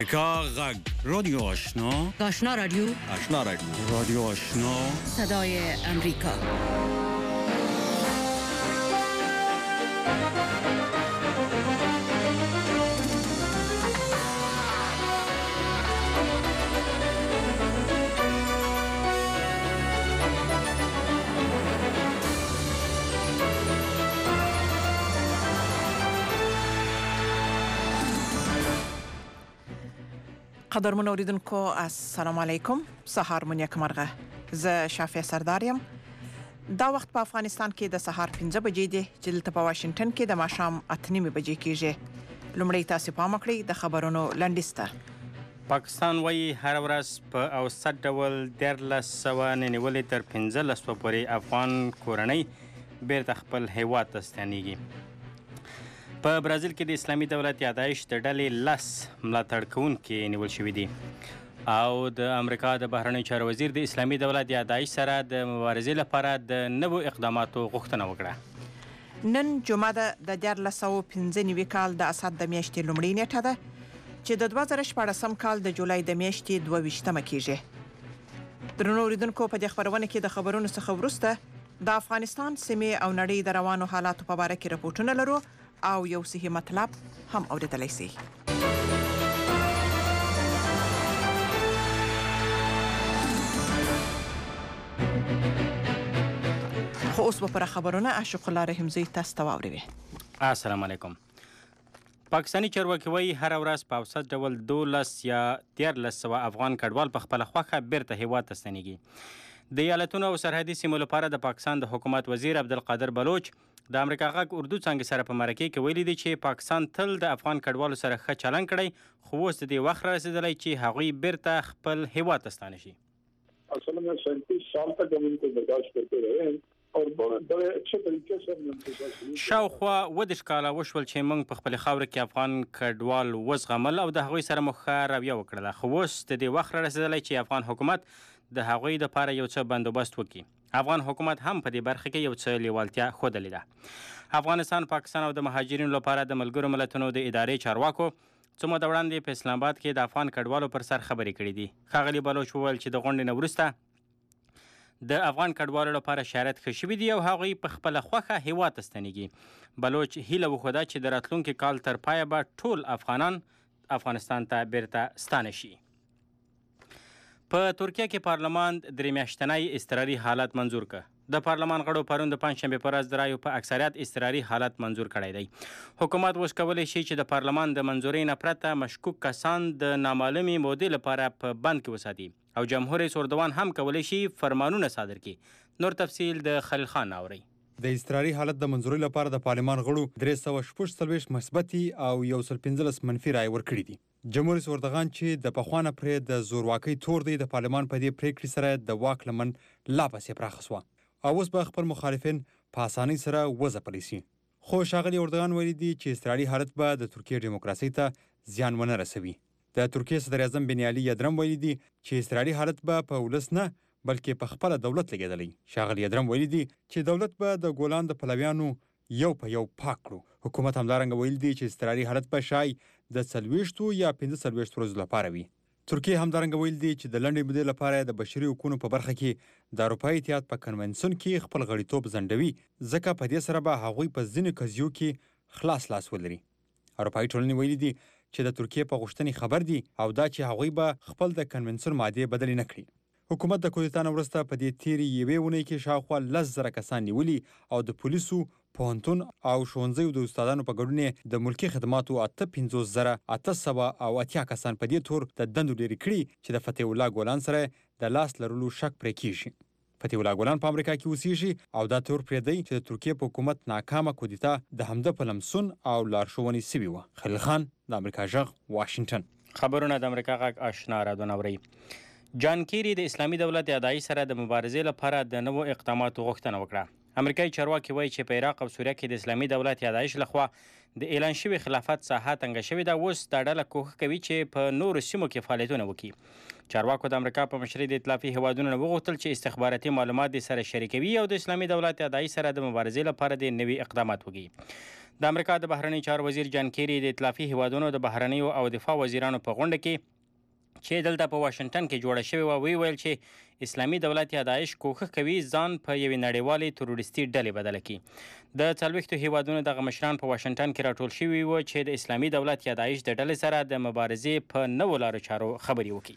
غږ رادیو آشنا آشنا رادیو رادیو آشنا صدای امریکا. قدرمن اوریدونکو السلام علیکم. سهار مو نیک مرغه. زه شافیه سرداریم. دا وخت په افغانستان کې د سهار 5 بجې دی چې دلته په واشنگټن کې د ماښام 8:30 بجې کېږي. لومړی تاسو پام وکړئ د خبرونو لنډیسته. پاکستان وایي هر ورځ په اوسط ډول 1300 نیولې تر 1500 پورې افغان کورنۍ بیرته خپل هیواد ته ستنېږي. په برازیل کې د اسلامي دولت یادایش د ډلې 10 ملاتړ کوونکي نیول شوي دي او د امریکا د بهرنیو چارو وزیر د اسلامي دولت یادایش سره د مبارزې لپاره د نوو اقداماتو غوښتنه وکړه. نن جمعه د 1995 کال د اسد د میاشتې لومړۍ نیټه ده چې د 2014 کال د جولای د میاشتې 22مه کېږي. درنو اوریدونکو په دې خبرونه کې د خبرونو څخه وروسته د افغانستان سیمې او نړۍ د روانو حالاتو په اړه کې راپورټونه لرو او یو صحیح مطلب هم اوریدلای شئ. خو اوس به پر خبرونه عاشق الله رحمزی تاسو ته واوري. السلام علیکم. پاکستانی چارواکي وایي هر ورځ په اوسط ډول 12 یا 1300 افغان کډوال په خپل خوښه بیرته هیواد ته ستنېږي. د ایالتونو او سرحدي سیمو لپاره د پاکستان د حکومت وزیر عبدالقادر بلوچ د امریکا غږ اردو څانګې سره په مرکه کې ویلي دي چې پاکستان تل د افغان کډوالو سره ښه چلند کړی، خو اوس د دې وخت رسیدلی چې هغوی بیرته خپل هیواد ته ستانه شي. اصل میں 37 سال تک ہم ان کو برداشت کرتے رہے ہیں اور بڑے اچھے طریقے سے ہم نے شاوخوا 20 کاله وشول چې موږ په خپل خاوره کې افغان کډوال وزغمل او د هغوی سره مو ښه رویه وکړله، خو اوس د دې وخت رسیدلی چې افغان حکومت د هغوی دپاره یو څه بندوبست وکړي. افغان حکومت هم په دې برخه کې یو څه لیوالتیا ښودلې ده. افغانستان، پاکستان او د مهاجرینو لپاره د ملګرو ملتونو د ادارې چارواکو څه موده وړاندې په اسلام آباد کې د افغان کډوالو پر سر خبرې کړې دي. ښاغلي بلوچ وویل چې د غونډې نه وروسته د افغان کډوالو لپاره شرایط ښه شوي دي او هغوی په خپله خوښه هیواد ته ستنېږي. بلوچ هیله وښوده چې د راتلونکي کال تر پایه به ټول افغانان افغانستان ته بیرته ستانه شي. په ترکیه کې پارلمان 3 میاشتنی اضطراري حالت منظور کړ. د پارلمان غړو پرون د پنجشنبې په ورځ د رایو په اکثریت اضطراري حالت منظور کړی دی. حکومت اوس کولی شي چې د پارلمان د منظورۍ نه پرته مشکوک کسان د نامعلومې مودې لپاره په بند کې وساتي او جمهور رئیس اردوان هم کولی شي فرمانونه صادر کړي. نور تفصیل د خلیل خان اورئ. د اضطراري حالت د منظورۍ لپاره د پارلمان غړو 346 مثبتي او 115 منفي رایې ورکړي دي. جمهور رئیس اردوغان چې د پخوانه پرې د زورواکۍ تور دی، د پارلمان په دې پریکړې سره د واک لمن لا پسې پراخه شوه او اوس به خپل مخالفین په اسانۍ سره وځپلی شي. خو ښاغلي اردوغان ویلي دي چې اضطراري حالت به د ترکیې ډیموکراسۍ ته زیان ونه رسوي. د ترکیې صدر اعظم بن علي یدرم ویلي دي چې اضطراري حالت به په ولس نه بلکې په خپله دولت لګېدلی. ښاغلي یدرم ویلي دي چې دولت به د ګولان د پلویانو یو په یو پاک کړو. حکومت همدارنګه ویلي دي چې اضطراري حالت به شای د 40 یا 45 ورځو لپاره وي. ترکیه همدارنګه ویل دي چې د لنډې مودې لپاره د بشري حقوقو په برخه کې د اروپایي اتحاد په کنونسیون کې خپل غړیتوب ځنډوي، ځکه په دې سره به هغوی په ځینو قضیو کې خلاص لاس ولري. اروپایي ټولنې ویلي دي چې د ترکیې په غوښتنې خبر دي او دا چې هغوی به خپل د کنونسیون مادې بدلې نه کړي. حکومت د کودتا نه وروسته په دې تیرې یوې اونۍ کې شاوخوا 10,000 کسان نیولي او د پولیسو، پوهنتون او ښوونځیو د استادانو په ګډون د ملکي خدماتو 58,880 کسان په دې تور د دندو لرې کړي چې د فتح الله ګولان سره د لاس لرلو شک پرې کیږي. فتح الله ګولان په امریکا کې اوسیږي او دا تور پرې دی چې د ترکیې په حکومت ناکامه کودتا د همده په لمسون او لارښوونې سوي وه. خلیل خان، د امریکا غږ، واشنګټن. خبرونه د امریکا غږ آشنا رادیو اورئ. جان کیری د اسلامي دولت یادایش سره د مبارزې لپاره د نوو اقداماتو غوښتنه وکړه. امریکایي چارواکي وایي چې په عراق او سوریه کې د اسلامي دولت یا داعش لخوا د اعلان شوي خلافت ساحه تنګه شوې ده. اوس دا ډله کوښښ کوي چې په نورو سیمو کې فعالیتونه وکړي. چارواکو د امریکا په مشرۍ د ائتلافي هیوادونو نه وغوښتل چې استخباراتي معلومات د سره شریکوي او د اسلامي دولت یا داعش سره د مبارزې لپاره د نوي اقدامات وکړي. د امریکا د بهرنی چارو وزیر جان کیری د ائتلافي هیوادونو د بهرنیو او دفاع وزیرانو په غونډه کې چې دلته په واشنگټن کې جوړه شوې وه ویل چې اسلامي دولت یا داعش کوښښ کوي ځان په یوې نړیوالې تروریستي ډلې بدله کړي. د 40 هیوادونو دغه مشران په واشنگټن کې راټول شوي وو چې د اسلامي دولت یا داعش د ډلې سره د مبارزې په نوو لارو چارو خبرې وکړي.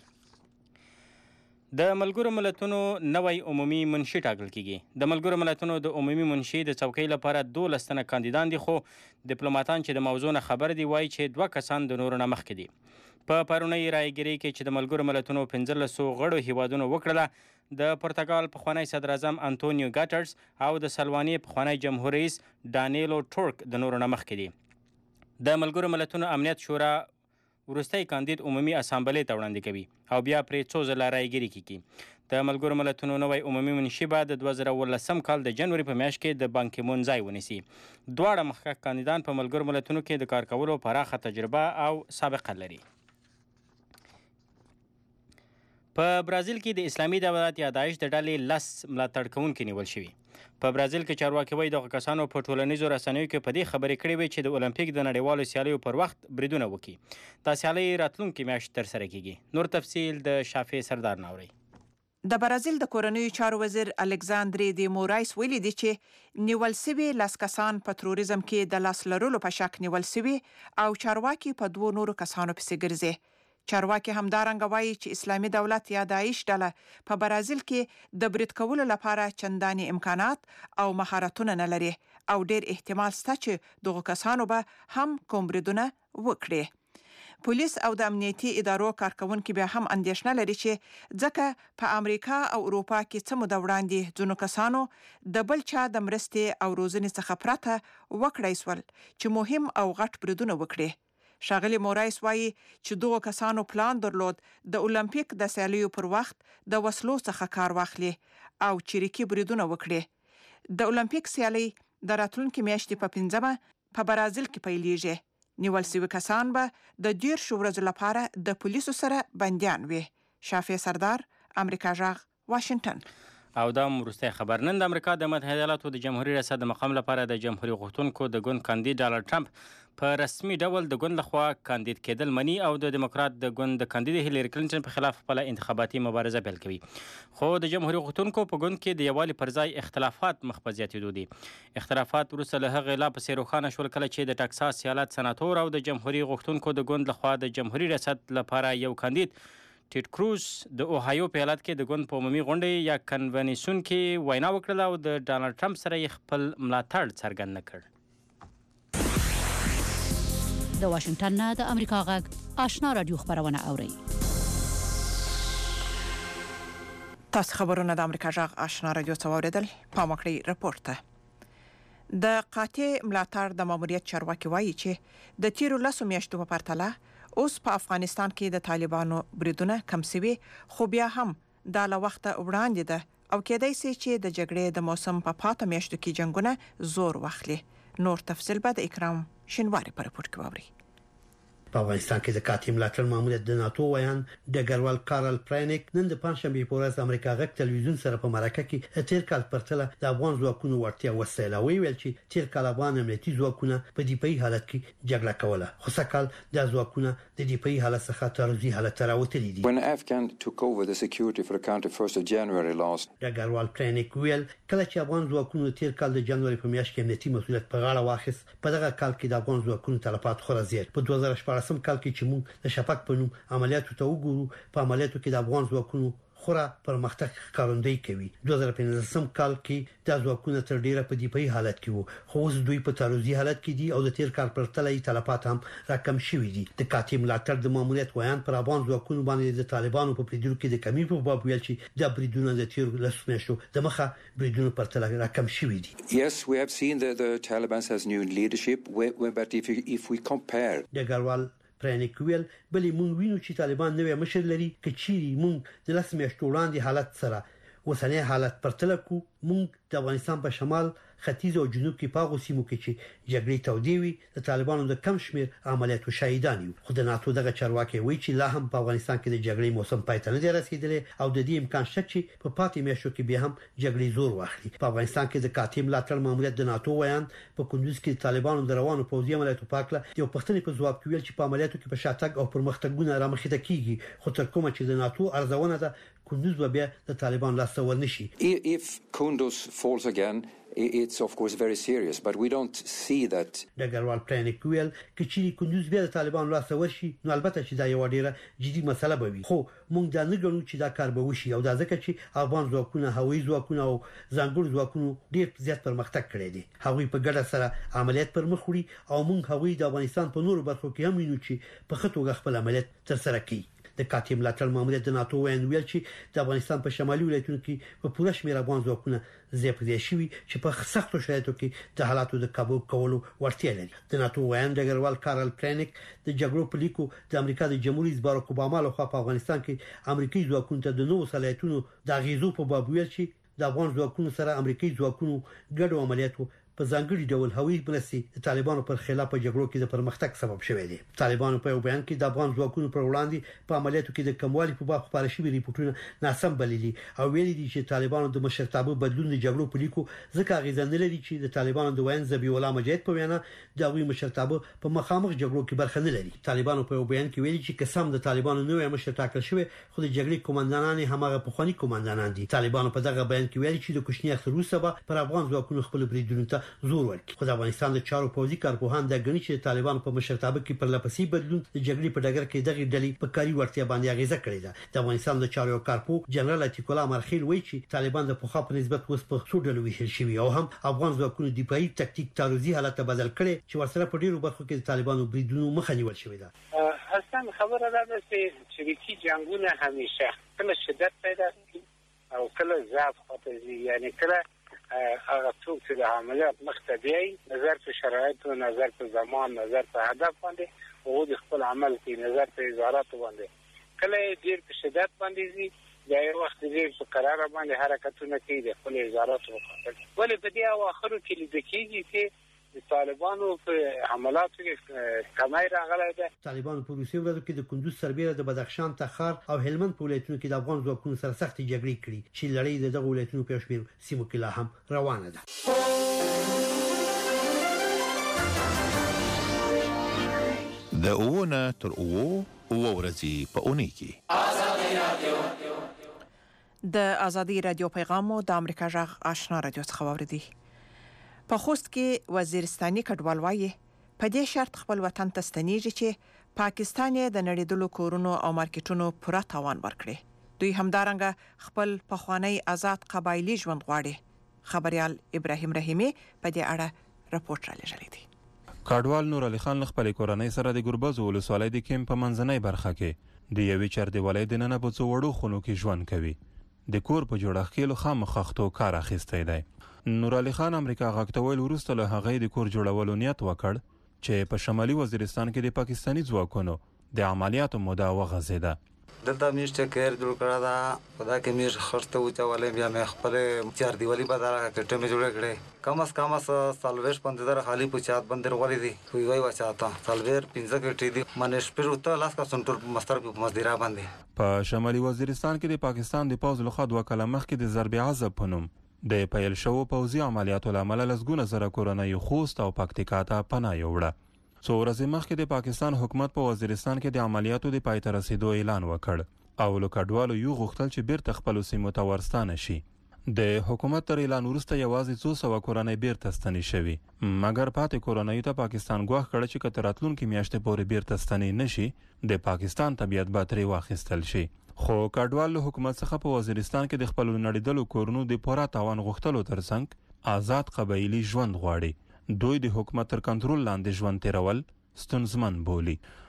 د ملګرو ملتونو نوی عمومي منشي ټاکل کیږي. د ملګرو ملتونو د عمومي منشي د څوکۍ لپاره 12 تنه کاندیدان دي، خو ډیپلوماټان چې د موضوع نه خبر دي وایي چې 2 کسان د نورو نه مخکې دي. په پرونی رایګیري کې چې د ملګرو ملتونو 15 غړو هیوادونو وکړله، د پرتګال پخوانی صدر اعظم انټونیو ګاټرز او د سلواني پخوانی جمهور رئیس ډانیلو ټورک د نورو نه مخکې دي. د ملګرو ملتونو امنیت شورا وروستی کاندید عمومي اسامبلې ته وړاندې کوي او بیا پرې څو ځله رایګیري کیږي. د ملګرو ملتونو نوی عمومي منشي به د 2019 کال د جنوري په میاشت کې د بان کی مون ځای ونیسي. دواړه مخکښ کاندیدان په ملګرو ملتونو کې د کار کولو پراخه تجربه او سابقه لري. په برازیل کې د اسلامي دولت یا داعش د ډلې 10 ملاتړ کوونکي نیول شوي. په برازیل کې چارواکي وایي دغه کسانو په ټولنیزو رسنیو کې په دې خبرې کړې وې چې د اولمپیک د نړیوالو سیالیو پر وخت بریدونه وکړي. دا سیالۍ راتلونکې میاشت ترسره کیږي. نور تفصیل د شافع سردار ناوري. د برازیل د کورنیو چارو وزیر الکساندري دی مورایس ویلي دي چې نیول سوي 10 کسان په تروریزم کې د لاس لرلو په شک نیول سوي او چارواکي په 2 نورو کسانو پسې ګرځي. چارواکي همدارنګه وایي چې اسلامي دولت یا داعش ډله په برازیل کې د برید کولو لپاره چنداني امکانات او مهارتونه نه لري او ډیر احتمال شته چې دغه کسانو به هم کوم بریدونه وکړي. پولیس او د امنیتي ادارو کارکونکي بیا هم اندېښنه لري چې ځکه په امریکا او اروپا کې څه موده وړاندې ځینو کسانو د بل چا د مرستې او روزنې څخه پرته وکړای سول چې مهم او غټ بریدونه وکړي. ښاغلي مورایس وایي چې دغه کسانو پلان درلود د اولمپیک د سیالیو پر وخت د وسلو څخه کار واخلي او چریکي بریدونه وکړي. د اولمپیک سیالي د راتلونکي میاشتې په 15 په برازیل کې پیلیږي. نیول شوي کسان به د 10 ورځو لپاره د پولیسو سره بندیان وي. شافع سردار، امریکا جغ، واشنگټن. او دا وروستی خبر. نن د امریکا د متحده ایالاتو د جمهوریت ریاست د مقام لپاره د جمهوریت غوښتونکو د ګوند کاندید ډانلډ ټرمپ په رسمي ډول د ګوند لخوا کاندید کېدل مني او د دیموکرات د ګوند د کاندید هیلری کلینټن په خلاف خپل انتخاباتي مبارزه پیل کوي. خو د جمهوریت غوښتونکو په ګوند کې د یووالي پر ځای اختلافات مخ په زیاتېدو دي. اختلافات وروسته له هغې لا پسې روښانه شول کله چې د ټکساس ایالت سناتور او د جمهوریت غوښتونکو د ګوند لخوا د جمهوریت ریاست لپاره یو کاندید ټیډ کروز د اوهایو په ایالت کې د ګوند په عمومي غونډې یا کنونشن کې وینا وکړه او د ډانلډ ټرمپ سره یې خپل ملاتړ څرګند نه کړ. د واشنگټن نه د امریکا غږ آشنا رادیو خبرونه اوري. تاسو خبرونه د امریکا غږ آشنا رادیو څخه اوریدل. پام وکړئ راپور ته. د قاطع ملاتړ د ماموریت چارواکي وایي چې د تیرو 10 میاشتو په پرتله اوس په افغانستان کې د طالبانو بریدونه کم شوي، خو بیا هم دا له وخته وړاندې ده او کېدای شي چې د جګړې د موسم په پاته میاشتو کې جنگونه زور واخلي. نور تفصیل به د اکرام شینواری په راپور کې واوري. په افغانستان کې د قاطع ملاتړ ماموریت د ناتو ویان ډګروال کارل پرینیک نن د پنځشنبه په ورځ د امریکا غږ تلویزیون سره په مرکه کې تیر کال پرتله د افغان ځواکونو ورتیا وسیله ویل چې تیر کال افغان امنیتي ځواکونه په دفاعي حالت کې جګړه کوله، خو سکهال د ځواکونه د دفاعي حالت څخه تعرضي حالت ته راوتلي دي. When Afghan took over the security for the country 1st of January last, ډګروال پرینیک ویل کله چې افغان ځواکونو تیر کال د جنوري په میاشت کې امنیتي مسؤلیت په غاړه واخیست، په دغه کال کې د افغان ځواکونو تلفات خورا زیات. په 2014 کال کې چې موږ د شفاق په نوم عملیاتو ته وګورو، په عملیاتو کې د افغان ځواکونو خورا پرمختګ ښکارندویي کوي. 2015 کال کې د ځواکونو تر ډیره په دفاعي حالت کې وو، خو اوس دوی په تعرضي حالت کې دي او د تیر کال پرتله یې تلفات هم راکم شوي دي. د قاطع ملاتړ د ماموریت ویان پر افغان ځواکونو باندې د طالبانو په بریدونو کې د کمی په باب ویل چې د بریدونو د تیر لسو میاشتو د مخه بریدونو پرتله راکم شوي دي. yes, we have seen the Taliban has new leadership, but if we compare ډګروال پرینیک ویل بلې مونږ وینو چې طالبان نوې مشر لري، کچېرې مونږ د 10 میاشتو وړاندې حالت سره اوسنۍ حالت پرتله کو، مونږ د افغانستان په شمال ختیځ او جنوب کې پاغو سیمو کې چې جګړې تودې وي د طالبانو د کم شمیر عملیاتو شهیدان یو. خو د ناتو دغه چارواکي وایي چې لا هم په افغانستان کې د جګړې موسم پای ته نه دی رسیدلی او د دې امکان شته چې په پاتې میاشتو کې به هم جګړې زور واخلي. په افغانستان کې د کاتیم ملاتړ ماموریت د ناتو ویان په کندوز کې طالبانو د روانو پوځي عملیاتو پاکله یو پښتني په ځواب کې ویل چې په عملیاتو کې په شاتګ او پرمختګونه رامخته کیږي، خو تر کومه چې د ناتو ارزونه ده کندوز به بیا د طالبان لاس ته ورنشي. If Kunduz falls again, it's of course very serious, but we don't see that. ډګروال پلانیک ویل چې کندوز بیا د طالبان لاس ته ورشي نو البته چې دا یو ډیره جدي مسله به وي، خو موږ دا نه ګڼو چې دا کار به وشي او دا ځکه چې افغان ځواکونه هوایي ځواکونه او ځانګړي ځواکونه ډیر زیات پرمختګ کړی دي. هغوی په ګډه سره عملیات پر مخ وړي او موږ هغوی د افغانستان په نورو برخو کې هم وینو چې په خطو خپل عملیات تر سره کوي. د کاتیم ملاتړ ماموریت د ناتو ویل چې د افغانستان په شمالي ولایتونو کې په پوره شمېر افغان ځواکونه زیاتې شوي چې په سختو شرایطو کې د حالاتو د قابو کولو وړتیا لري. د ناتو ویان ډګروال کارل پلانیک د جګړو په لیکو د امریکا د جمهوریت رئیس باراک اوباما لخوا په افغانستان کې امریکایي ځواکونو ته د نوو صلاحیتونو د اغیزو په باب ویل چې د افغان ځواکونو سره امریکایي ځواکونو ګډو عملیاتو په ځانګړي ډول هوایي مرستې د طالبانو پر خلاف په جګړو کې د پرمختګ سبب شوې دي. طالبانو په بیان کې د افغان ځواکونو پر وړاندې په عملیاتو کې د کموالي په باب خبرې شوې ریپورتونه ناسم بللي او ویلي دي چې طالبانو د مشرتابه بدلون د جګړو په لیکو ځکه اغیزه نه لري چې د طالبانو د وین ذبیح الله مجاهد په وینا د هغوی مشرتابه په مخامخ جګړو کې برخه نه لري. طالبانو په بیان کې ویلي چې قسم د طالبانو نوې مشر ټاکل شوی خو د جګړې کمانډانان همغه پخوانی کمانډانان دي. طالبانو په دغه بیان کې ویلي چې د کوچنی اختر وروسته پر افغان ځواکونو خپل بریدونو ته زور ورکړي. د افغانستان د چارو پوځي کارپوهان د غنی چې طالبان په مشرتابه کې پر لپسې بدلون د جګړې په ډګر کې دغه ډلې په کاري ورتیا باندې اغیزه کړې ده. د افغانستان د چارو کارپو جنرال عتیق الله مرخیل وایي چې طالبان د پخوا په نسبت اوس په څو ډلو ویشل شوي او هم افغان ځواکونو د دفاعي تکتیک تعرضي حالت بدل کړي چې ورسره په ډیرو برخو کې د طالبانو بریدونو مخه نیول شوې ده. اصلا خبره ده چې شریکي جنگونه همیشه کله شدت پیدا کوي او کله ضعف خاطري، یعنی کله هغه څوک چې د عملیات مختبي نظر په شرایط او نظر په زمان نظر په هدف باندې او د خپل عمل کې نظر په اظهارات باندې کله ډیر په شدت باندې زی د یو وخت ډیر په قرار باندې حرکتونه کوي د خپل اظهارات وکړي. ولې په دې اواخرو کې لیدل کېږي چې د طالبانو په حملاتو کې کمای راغلی ده. طالبانو په روسي ورځو کې د کندوز سربېره د بدخشان، تخار او هلمند په ولایتونو کې د افغان ځواکونو سره سخت جګړې کړې چې لړۍ د دغه ولایتونو په شمېر سیمو کې لا هم روانه ده. د اوونه تر اوو ورځې په اونۍ کې د ازادي رادیو پیغامو د امریکا جغ آشنا رادیو څخه واوریدي. په خوست کې وزیرستاني کډوال وایي په دې شرط خپل وطن ته ستنیږي چې پاکستان یې د نړیدلو کورونو او مارکیټونو پوره تاوان ورکړي. دوی همدارنګه خپل پخوانی آزاد قبایلی ژوند غواړي. خبريال ابراهیم رحیمی په دې اړه راپورټ را لېږلی دی. کډوال نور علي خان خپل کورنۍ سره د ګربز ولسوالۍ د کیمپ په منځنۍ برخه کې د یوې چاردیوالۍ د ننه په څو وړو خونو کې ژوند کوي. د کور په جوړښت کې له خامخختو کار اخیستی دی. نور علي خان امریکا غاکتویل وروسته له هغې د کور جوړولو نیت وکړ چې په شمالي وزیرستان کې د پاکستاني ځواکونو د عملیاتو موده وغځېده. دلته میشته کېر جوړ کړه دا خدا کې میش خرڅته وچولې بیا مې خپل چار دیوالی په دارا کټه مې جوړ کړې کم از کم سالويش 15000 خالی پچات بندر غوړې دي وی وای واچاته سالویر 15 کټې دي منش پر وته لاس کا سنټر مستر په مزدیرا باندې. په شمالي وزیرستان کې د پاکستان د پوځ لخوا 2 کاله مخکې د ضرب عذاب په نوم د پیل شوو پوځي عملیاتو لامل لسګونه زره کورنۍ خوست او پکتیکا ته پناه یوړه. څو ورځې مخکې د پاکستان حکومت په وزیرستان کې د عملیاتو د پای ته رسیدو اعلان وکړ او له کډوالو یو غوښتل چې بیرته خپل سیمو ته ورستانه شي. د حکومت تر اعلان وروسته یوازې 200 کورنۍ بیرته ستنې شوي، مګر پاتې کورنۍ ته پاکستان ګواښ کړ چې که تر راتلونکې میاشتې پورې بیرته ستنې نشي د پاکستان طبیعت به ترې واخیستل شي. خو کډوال له حکومت څخه په وزیرستان کې د خپل نړیدلو کورونو د پوره تاوان غوښتلو ترڅنګ آزاد قبایلی ژوند غواړي. دوی د حکومت تر کنټرول لاندې ژوند تیرول ستونزمن بولي.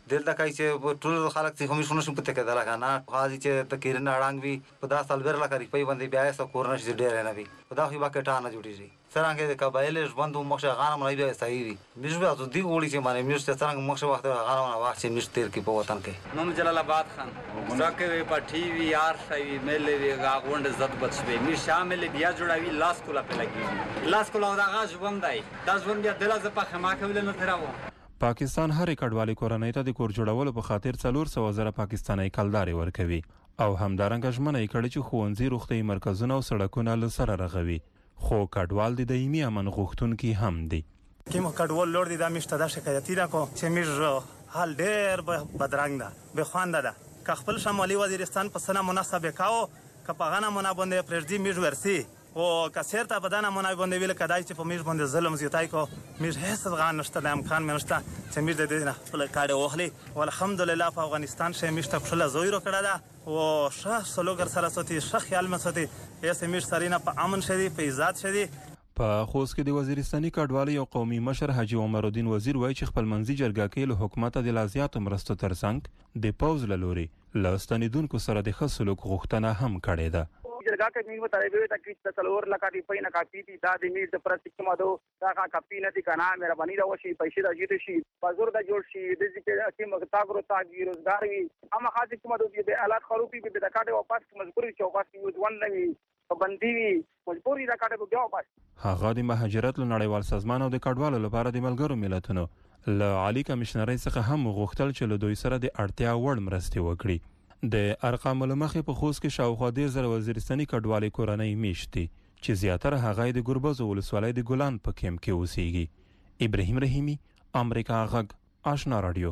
دلته کوي چې ټول خلک چې هم شونه شم پته کېدل کنه خاص چې تکیرن اړنګ وي په 10 سال ورلا کوي په باندې بیا یې کورنه شي ډیر نه وي په دا خو با کټانه جوړیږي څنګه د قبایل ژوند مخه غانم نه بیا صحیح وي مش بیا ته دی وړي چې باندې مش څنګه مخه وخت غانم واخ چې مش تیر کې په وطن کې نوم جلال آباد خان ځکه په ټي وي آر شوی ملي وی غاوند زد بچوي می شامل بیا جوړوي لاس کولا په لګي لاس کولا دا غاښ ژوند دی دا ژوند بیا دلته په خما کول نه تراو پاکستان هر کډوالي کورنۍ ته د کور جوړولو په خاطر 400,000 پاکستاني کلداري ورکوي او همدارنګه ژمنه کړي چې ښوونځي روغتي مرکزونه او سړکونه له سره رغوي خو کډوال د دایمي امن غوښتونکي هم دي کوم کډوال لور دي دا مشته دا شکایتي دا کو چې میر حال ډېر بدرنګ ده به خوانده ده که خپل شمالي وزیرستان په سنه مناسبه کاو که په غنه منابنده پرېږدي میر ورسي او که سیرته بدنه منابنده ویل کدای چې په میر باندې ظلم زیاتای کو میر هیڅ غان نشته د امکان منشته چې میر د دې نه خپل کاډه واخلي والحمدلله په افغانستان شه مشته خپل زویرو کړه ده او شه سلوګر سره سوتي شه خیال مسوتي یې سمیر سرینا په امن شدي په عزت شدي په خوست کې د وزیرستاني کډوالۍ او قومي مشر حاجی عمر الدین وزیر وایي چې خپل منځي جرګه کې له حکومت د لازیاتو مرستو ترڅنګ د پوز لوري له ستنیدونکو سره د ښه سلوک غوښتنه هم کړې ده جرګه کې موږ ته ویل تا کې څلور لکه دی پېنه کاپی دي دا د میډ پرستګ مادو دا کاپی نه دي کنه مهرباني دا وشي پیسې دا جوړ شي بازار دا جوړ شي د دې کې مغتاګرو تاګي روزګار وي اما خاصه کومه د حالات خروپي به د کاټه واپس مجبوري چې واپس یوز ون نه وي پابندي وي مجبوري دا کاټه بیا واپس هغه د مهاجرت له نړیوال سازمان او د کډوالو لپاره د ملګرو ملتونو له عالی کمشنرۍ څخه هم غوښتل چې له دوی سره د اړتیا وړ مرستې وکړي د ارقام لمخې په خوست کې شاوخوا 10,000 وزیرستاني کډوالي کورنۍ میشتي چې زیاتره هغه د ګربز ولسوالۍ د ګلان په کیمپ کې اوسېږي ابراهیم رحیمی امریکا غږ آشنا رادیو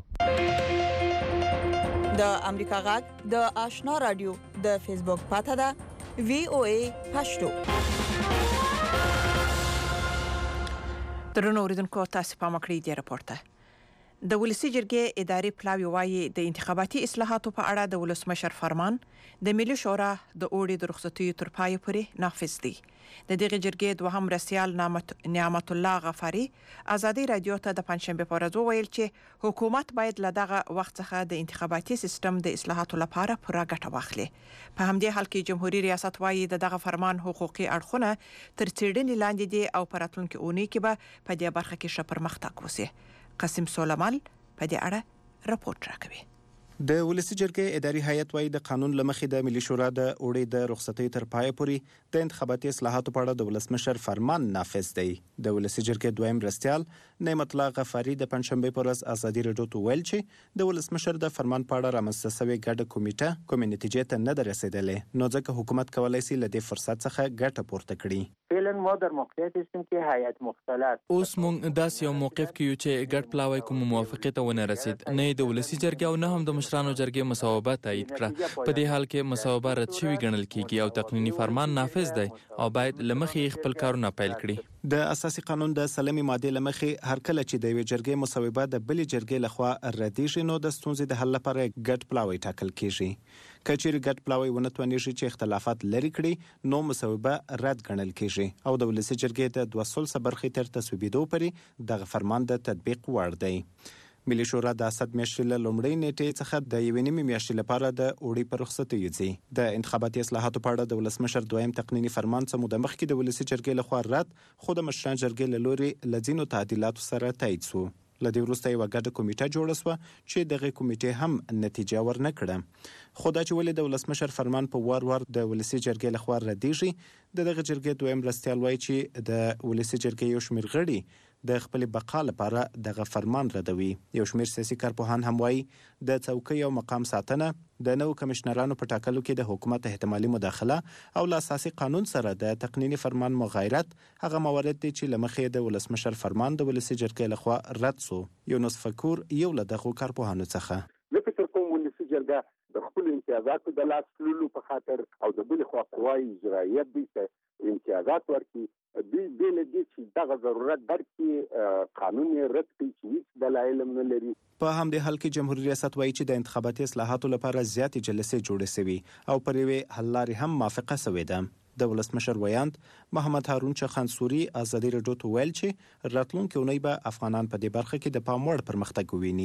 د امریکا غږ د آشنا رادیو د فیسبوک پاته ده VOA پښتو درنو اوریدونکو تاسو په مکړی دی راپورته د ولسی جرګې اداري پلاوی وايي د انتخاباتي اصلاحاتو په اړه د ولسمشر فرمان د ملي شورا د اوړي د رخصتۍ تر پای پورې نافذ دی د دغه جرګې دوهم رئیس نعمت الله غفاری ازادي رادیو ته د پنځشنبه په ورځ ویل چې حکومت باید له دغه وخت څخه د انتخاباتي سیستم د اصلاحاتو لپاره پوره ګټه واخلي په همدې حال کې جمهوریت ریاست وايي دغه فرمان حقوقي اړخونه تر څېړنې لاندې دي او په راتلونکي اونۍ کې به په دې برخه کې ښه پرمختګ وشي قاسم سولمان په دې اړه راپورټ راکوي د ولسی جرګې اداري هیئت وايي د قانون لمخې د ملي شورا د اوړي د رخصتۍ تر پای پورې د انتخاباتي اصلاحاتو په اړه د ولسمشر فرمان نافذ دی د ولسی جرګې دویم رئیس نعمت الله غفاری د پنځشنبه پر ورځ ازادي رادیو ته ویل چې د ولسمشر د فرمان په اړه رامنځته شوی ګډه کمیټه کومې نتیجې ته نه رسیدلې نو ځکه حکومت کولای شي له دې فرصت څخه ګټه پورته کړي فعلا ما در موقعیت هستیم که هیئت مختلط اوس مونږ داسې یو موقف کې یو چې ګډ پلاوی کوم موافقه ته ونه رسید نه د ولسی جرګې او نه هم د مشرانو جرګې مصوبه تایید کړه په دې حال کې مصوبه رد شوی ګڼل کیږي او تقنینی فرمان نافذ دی او باید لمخې خپل کارونه پیل کړي د اساسي قانون د سلمي ماده لمخې هر کله چې د وی جرګې مصوبه د بل جرګې لخوا ردیږي نو د ستونزې د حل لپاره ګډ پلاوی ټاکل کیږي کچېر ګډ پلاوی ونه توانیږي چې اختلافات لري کړي نو مصوبه رد ګڼل کیږي او د ولسی جرګې د 200 برخې تر تصویبېدو پورې د فرمان د تطبیق وړ دی ملي شورا د اسد میاشتې له لومړۍ نیټې څخه د یوې نیمې میاشتې لپاره د اوړي پر رخصتۍ یځي د انتخاباتي اصلاحاتو په اړه د ولسمشر دویم تقنینی فرمان څخه د مخکې د ولسی جرګې لخوا رد خو د مشران جرګې له لوري لځینو تعدیلاتو سره تایید شو لدې وروسته یو ګډه کمیټه جوړه شوه چې دغه کمیټې هم نتیجه ورنکړه خو دا چې ولې د ولسمشر فرمان په وار د ولسی جرګې لخوا ردیږي دغه جرګې دویم رئیس وایي چې د ولسی جرګې یو شمېر غړي د خپل بقا لپاره دغه فرمان ردوي یو شمېر سیاسي کارپوهان هم وایي د څوکۍ او مقام ساتنه د نوو کمشنرانو په ټاکلو کې د حکومت احتمالي مداخله او له اساسي قانون سره د تقنینی فرمان مغایرت هغه موارد دي چې لمخې د ولسمشر فرمان د ولسی جرګې لخوا رد شو یونس فکور یو له دغه کارپوهانو څخه د فکر کوم ولسی جرګه د خپل امتیازاتو د لاس تللو په خاطر او د بل خوا قوای اجرائیه دي امتیازات ورکړي د لدې چې دغه ضرورت درکې قانون رد کړي چې دلایل نه لري په همدې حال کې جمهوریت ریاست وایي چې د انتخاباتي اصلاحاتو لپاره زیاتې جلسې جوړې شوي او پر یوې حل لارې هم موافقه شوې ده د ولسمشر ویاند محمد هارون چخانسوري ازادي رادیو ته ویل چې راتلونکي اونۍ به افغانان په دې برخه کې د پام وړ پرمختګ وویني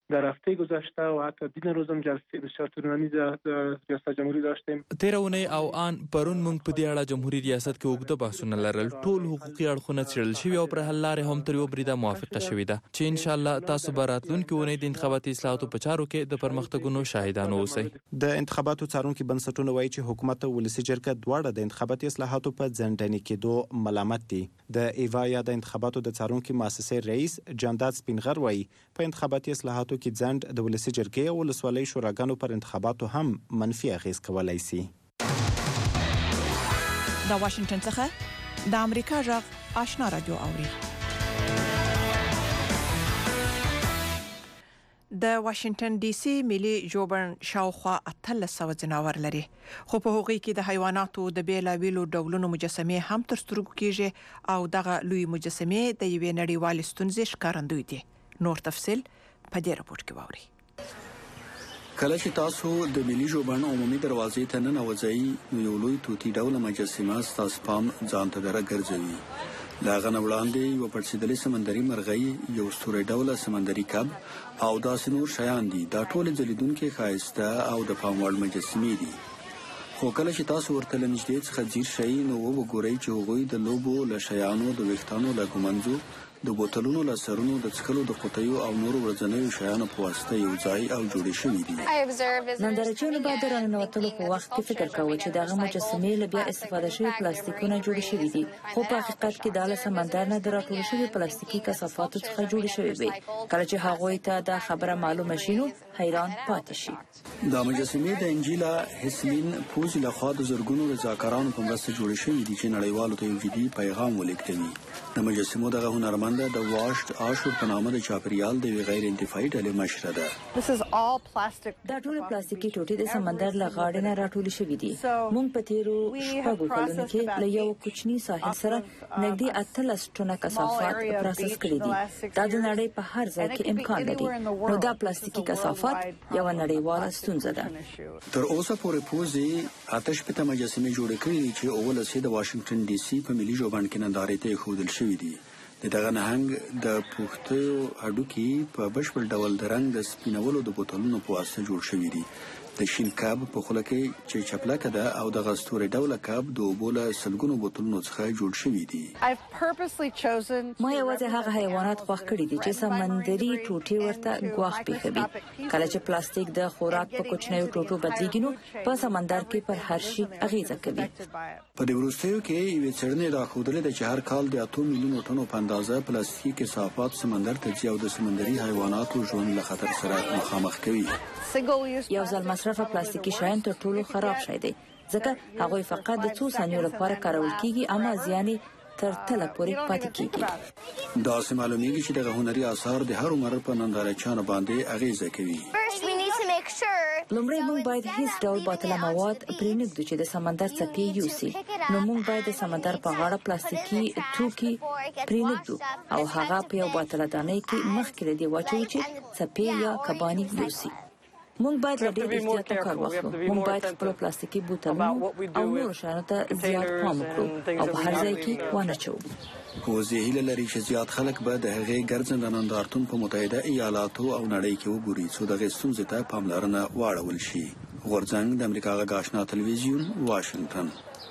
در هفته گذشته و حتی دین روزم جلسه بسیار طولانی در ریاست جمهوری داشتیم. تیرونه او آن پرون مونږ په دې اړه جمهوریت ریاست کې اوږده بحثونه لرل. ټول حقوقي اړخونه څېړل شوي او پر حل لارې هم تر یو بریده موافقه شوې ده چې ان شاء الله تاسو به راتلونکي اونۍ د انتخاباتي اصلاحاتو په چارو کې د پرمختګونو شاهدان اوسئ. د انتخاباتو څارونکي بنسټونه وایي چې حکومت او ولسي جرګه دواړه د انتخاباتي اصلاحاتو په ځنډنې کېدو ملامت دي. د ایوا یا د انتخاباتو د څارونکي مؤسسې رئیس جانداد سپینغر وایي په انتخاباتي اصلاحاتو کې ځنډ د ولسي جرګې او ولسوالۍ شوراګانو پر انتخاباتو هم منفي اغیز کولای شي. د واشنگټن څخه د امریکا غږ آشنا رادیو اوري. د واشنگټن ډي سي ملي ژوبڼ شاوخوا 1300 ځناور لري، خو په هغه کې د حیواناتو د بیلابیلو ډولونو مجسمې هم تر سترګو کېږي او دغه لوی مجسمې د یوې نړیوالې ستونزې ښکارندوی دي. نور تفصیل په دې راپور کې واورئ. کله چې تاسو د ملي ژوبڼ عمومي دروازې ته ننوځئ نو یو لوی توتي ډوله مجسمه ستاسو پام ځان ته درګرځوي. له هغه نه وړاندې یوه پړسېدلې سمندري مرغۍ، یو ستوري ډوله سمندري کب او داسې نور شیان دي. دا ټولې ځلېدونکې ښایسته او د پام وړ مجسمې دي. خو کله چې تاسو ورته له نږدې څخه ځیر شئ نو وګورئ چې هغوی د لوبو له شیانو، د ویښتانو له ږمنځو، د بوتلونو له سرونو، د څښلو د قوطیو او نورو ورځنیو شیانو په واسطه یو ځای او جوړې شوي دي. نندارچیانو به د راننوتلو په وخت کې فکر کاوه چې دغه مجسمې له بیا استفاده شوي پلاستیکونو جوړې شوي دي، خو په حقیقت کې دا له سمندر نه د راټول شوي پلاستیکي کثافاتو څخه جوړې شوي وي. کله چې هغوی ته دا خبره معلومه شي نو حیران پاتې شي. دا مجسمې د انجیلا هسلین پوزي لخوا د زرګونو رضاکارانو په مرسته جوړې شوي دي چې نړیوالو ته یو جدي پیغام ولېږدوي. د مجسمو دغه هنرمنده د واشت آشور په نامه د چاپیریال د غیر انتفاعي ډلې مشره ده. دا ټول پلاستیکي ټوټې د سمندر له غاړې نه راټول شوي دي. موږ په تیرو شپږو کلونو کې له یو کوچني ساحل سره نږدې 13 ټنه کثافات پروسس کړي دي. دا د نړۍ په هر ځای کې امکان لري. نو دا پلاستیکي کثافات یو نړیواله ستونزه ده. تر اوسه پورې پوزي 88 مجسمې جوړې کړې دي چې اولسې د واشنگټن ډي سي په ملي ژوبڼ کې نندارې ته ښودل شوي دي. دغه نهنګ د پوښتیو هډوکي په بشپړ ډول د رنګ د سپینولو د بوتلونو په واسطه جوړ شوي دي. د شین کب په خوله کې چې چپلکه ده او د غستوري ډوله کب د اوبو له سلګونو بوتلونو څخه جوړ شوي دي. ما یوازې هغه حیوانات خوښ کړي دي چې سمندري ټوټې ورته ګواښ پېښوي. کله چې پلاستیک د خوراک په کوچنیو ټوټو بدلیږي نو په سمندر کې پر هر شي اغیزه کوي. په دې وروستیو کې یوې څېړنې راښودلې ده چې هر کال د 8 میلیونو ټنو په اندازه پلاستیکي کثافات سمندر ته ځي او د سمندري حیواناتو ژوند له خطر سره مخامخ کوي. یو ځل مصرفه پلاستیکي شیان تر ټولو خراب شي دي، ځکه هغه فقط د څو ثانیو لپاره کارول کیږي اما زیان تر تله پورې پاتې کیږي. دا معلومیږي چې دغه هنري آثار د هر عمر په نندارچیانو باندې اغیزه کوي. لومړی موږ باید هیڅ ډول باطله مواد پرېنږدو چې د سمندر څپې یوسي. نو موږ باید د سمندر په غاړه پلاستیکي توکي پرېنږدو او هغه په یو باطله دانۍ کې مخکې لدی واچوي چې څپې یا کباني یوسي. موږ باید له ډېر احتیاط کار واخلو. موږ باید خپل پلاستیکي بوتلونو او نور شیانو ته زیات پام وکړو او په هر ځای کې ونه چو. پوزي هیله لري چې زیات خلک به د هغې ګرځنده نندارتون په متحده ایالاتو او نړۍ کې وګوري څو دغه ستونزې ته پاملرنه واړول شي. غورځنګ د امریکا غږ آشنا تلویزیون واشنگټن.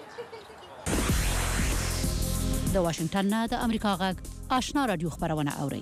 د واشنگټن نه د امریکا غږ آشنا رادیو خبرونه اوري.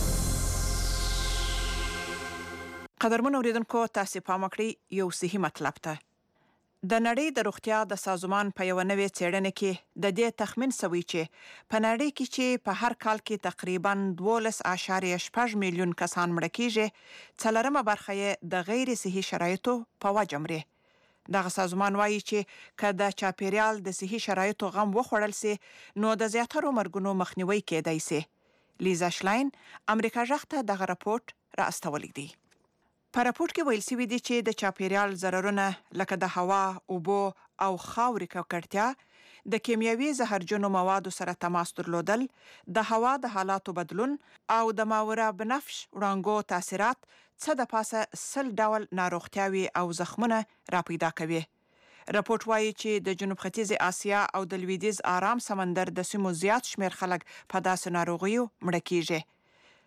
قدرمن اوریدونکو تاسو پام وکړئ یو صحیح مطلب ته. د نړۍ د روغتیا د سازمان په یو نوې څېړنه کې د دې تخمین شوی چې په نړۍ کې چې په هر کال کې تقریباً 12.8 میلیون کسان مړه کیږي، 4مه برخه یې د غیر صحي شرایطو په وجه مري. دغه سازمان وایي چې که د چاپیریال د صحي شرایطو غم وخوړل سي نو د زیاترو مرګونو مخنیوي کېدای سي. لیزا شلاین امریکا غږ ته دغه راپورټ را استولی دی. په راپورټ کې ویل شوي دي چې د چاپیریال ضررونه لکه د هوا، اوبو او خاورې ککړتیا، د کیمیاوي زهرجنو موادو سره تماس درلودل، د هوا د حالاتو بدلون او د ماورا بنفش وړانګو تاثیرات څه د پاسه 100 ډول ناروغتیاوي او زخمونه راپیدا کوي. راپورټ وایي چې د جنوب ختیځ آسیا او د لویدیځ آرام سمندر د سیمو زیات شمیر خلک په داسې ناروغیو مړه کیږي.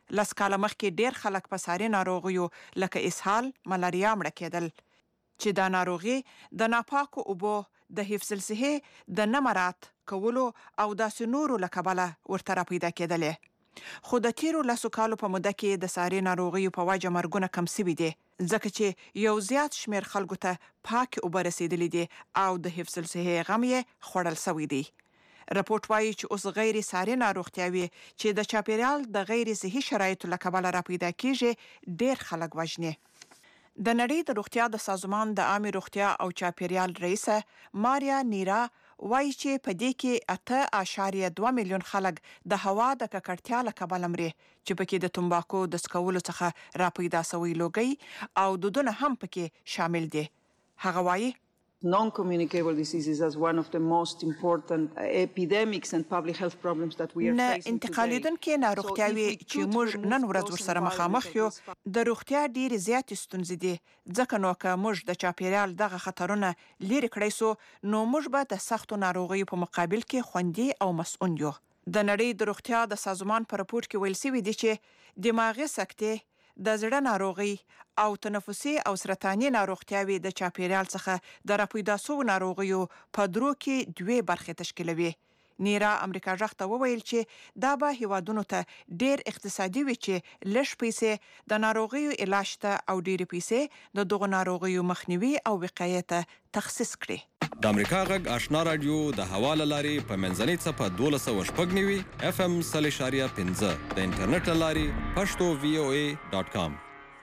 لس کاله مخکې ډیر خلک په ساري ناروغیو لکه اسهال، ملاریا مړه کېدل چې دا ناروغي د ناپاکو اوبو د حفظ الصحې د نه مراعات کولو او داسې نورو له کبله ورته راپیدا کېدلې. خو د تیرو لسو کالو په موده کې د ساري ناروغیو په وجه مرګونه کم سوي دي، ځکه چې یو زیات شمیر خلکو ته پاکې اوبه رسیدلې دي او د حفظ الصحې غم یې خوړل سوی دی. راپورټ وایي چې اوس غیر ساري ناروغتیاوې چې د چاپیریال د غیر صحي شرایطو له کبله راپیدا کیږي ډیر خلک وژني. د نړۍ د روغتیا د سازمان د عامې روغتیا او چاپیریال رئیسه ماریا نیرا وایي چې په دې کې 8.2 میلیون خلک د هوا د ککړتیا له کبله مري، چې پکې د تمباکو د څکولو څخه راپیدا سوی لوګي او دودونه هم پکې شامل دي. هغه وایي Non-communicable diseases as one of the most important epidemics and public health problems that we are facing today. انتقالیدونکې ناروغتیاوې چې موږ نن ورځ ورسره مخامخ یو د روغتیا ډېرې زیاتې ستونزې دي، ځکه نو که موږ د چاپیریال دغه خطرونه لرې کړی سو نو موږ به د سختو ناروغیو په مقابل کې خوندي او مسؤل یو. د نړۍ د روغتیا د سازمان په راپورټ کې ویل شوي دي چې دماغي سکتې، د زړه ناروغي او تنفسي او سرطاني ناروغتیاوې د چاپیریال څخه د راپیدا سوو ناروغیو په درو کې 2 برخې تشکیلوي. نیرا امریکا غږ ته وویل چې دا به هیوادونو ته ډیر اقتصادي وي چې لږ پیسې د ناروغیو علاج ته او ډیر پیسې د دغو ناروغیو مخنیوي او وقایې ته تخصیص کړي. د امریکا غږ آشنا رادیو د حواله لاري په منځنۍ څپه 1290 FM 0.15 د انټرنیټ لاري pashto.voa.com.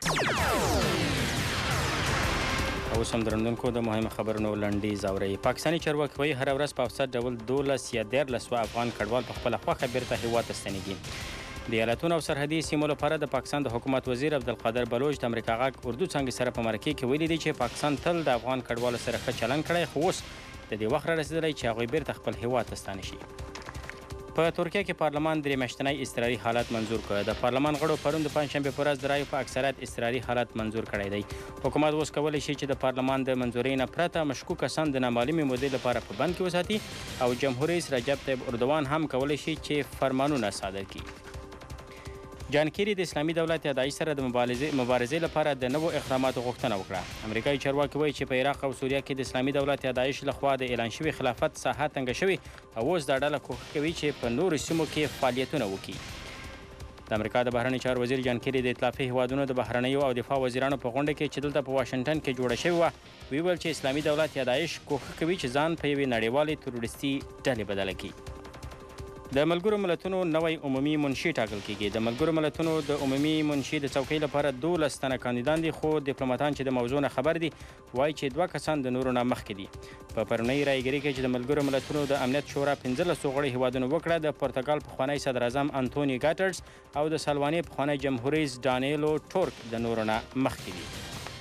اوس هم درنونکو د مهمه خبرونو لنډیز اورئ. پاکستاني چارواکي وایي هره ورځ په اوسط ډول 12 یا 13 افغان کډوال په خپله خوښه بیرته هیواد ته ستنیږي. د ایالتونو او سرحدي سیمو لپاره د پاکستان د حکومت وزیر عبدالقادر بلوچ د امریکا غږ اردو څانګې سره په مرکې کې ویلي دي چې پاکستان تل د افغان کډوالو سره ښه چلند کړی، خو اوس د دې وخت را رسېدلی چې هغوی بیرته خپل هیواد ته ستانه شي. په ترکیه کې پارلمان 3 میاشتنی اضطراري حالت منظور کړ. د پارلمان غړو پرون د پنجشنبه په ورځ د رایو په اکثریت اضطراري حالت منظور کړی دی. حکومت اوس کولی شي چې د پارلمان د منظورۍ نه پرته مشکوک کسان د نامعلومې مودې لپاره په بند کې وساتي او جمهور رئیس رجب طیب اردوان هم کولی شي چې فرمانونه صادر کړي. جان کیری د اسلامي دولت یادایش سره د مبارزې لپاره د نوو اقداماتو غوښتنه وکړه. امریکایي چارواکي وایي چې په عراق او سوریه کې د اسلامي دولت یادایش لخوا د اعلان شوي خلافت ساحه تنګه شوې او اوس دا ډله کوښښ کوي چې په نورو سیمو کې فعالیتونه وکړي. د امریکا د بهرنی چارو وزیر جان کیری د ائتلافي هیوادونو د بهرنیو او دفاع وزیرانو په غونډه کې چې دلته په واشنګټن کې جوړه شوې وه ویل چې اسلامي دولت یادایش کوښښ کوي چې ځان په یوې نړیوالې تروریستي ډلې بدله کړي. د ملګرو ملتونو نوی عمومي منشي ټاکل کیږي. د ملګرو ملتونو د عمومي منشي د څوکۍ لپاره 12 تنه کاندیدان دي، خو ډیپلوماټان چې د موضوع نه خبر دي وایي چې 2 کسان د نورو نه مخکې دي. په پرونۍ رایګري کې چې د ملګرو ملتونو د امنیت شورا 15 غړي هیوادونو وکړه، د پرتګال پخوانی صدر اعظم انټونی ګاټرز او د سلواني پخوانی جمهور رئیس ډانیلو ټورک د نورو نه مخکې دي.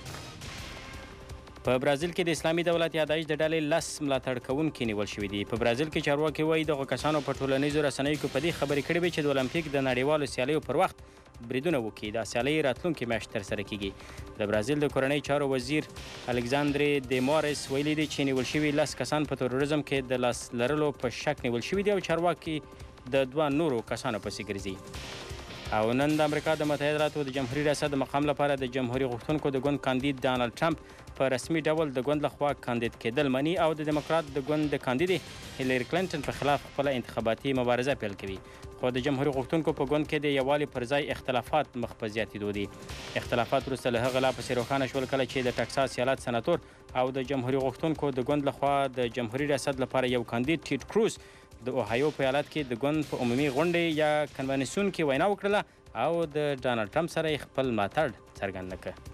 په برازیل کې د اسلامي دولت یادایش د ډلې 10 ملاتړ کوونکي نیول شوي دي. په برازیل کې چارواکي وایي دغه کسانو په ټولنیزو رسنیو کې په دې خبرې کړې وې چې د اولمپیک د نړیوالو سیالیو پر وخت بریدونه وکړي. دا سیالۍ راتلونکې میاشت ترسره کیږي. د برازیل د کورنۍ چارو وزیر الکساندرې د مورس ویلي دي چې نیول شوي 10 کسان په تروریزم کې د لاس لرلو په شک نیول شوي دي او چارواکي د 2 نورو کسانو پسې ګرځي. او نن د امریکا د متحده ایالاتو د جمهوریت ریاست د مقام لپاره د جمهوریت غوښتونکو د ګوند کاندید ډانلډ ټرمپ په رسمي ډول د ګوند لخوا کاندید کېدل مني او د دموکرات د ګوند د کاندیدې هیلری کلینټن په خلاف خپل انتخاباتي مبارزه پیل کوي. خو د جمهوریت غوښتونکو په ګوند کې د یووالي پر ځای اختلافات مخ په زیاتېدو دي. اختلافات وروسته له هغه لا پسې روښانه شول کله چې د ټکساس ایالت سناتور او د جمهوریت غوښتونکو د ګوند لخوا د جمهوریت ریاست لپاره یو کاندید ټیډ کروز د اوهایو په ایالت کې د ګوند په عمومي غونډې یا کنونسیون کې وینا وکړله او د ډانلډ ټرمپ سره خپل ملاتړ څرګند کړ.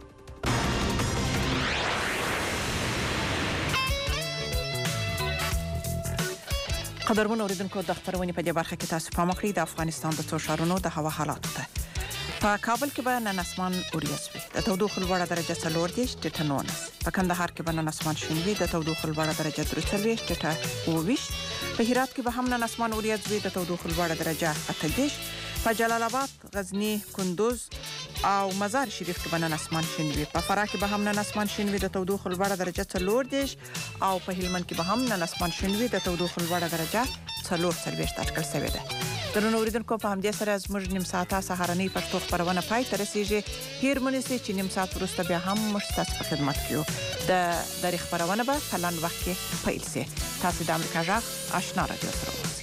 قدرمن اوریدونکو د خبرونې په دې برخه کې تاسو پام وکړئ د افغانستان د څو ښارونو د هوا حالاتو ته. په کابل کې به نن اسمان اوریځ وي، د تودوخې لوړه درجه 40 ټیټه 19. په کندهار کې به نن اسمان شین وي، د تودوخې لوړه درجه 43 ټیټه 22. په هرات کې به هم نن اسمان اوریځ وي، د تودوخې لوړه درجه 28. په جلال آباد، غزنی، کندوز او مزار شریف کې به نن اسمان شین وي. په فراه کې به هم نن اسمان شین وي، د تودوخې لوړه درجه 40. او په هلمند کې به هم نن اسمان شین وي، د تودوخې لوړه درجه 40 اټکل شوی دی. درنو اوریدونکو په همدې سره زموږ نیم ساعته سهارنۍ پښتو خبرونه پای ته رسیږي. هیر مونږ چې نیم ساعت وروسته بیا هم موږ تاسو په خدمت کې یو. د خبرونه به په لاندې وخت کې پیل شي. تاسو د امریکا غږ آشنا رادیو سره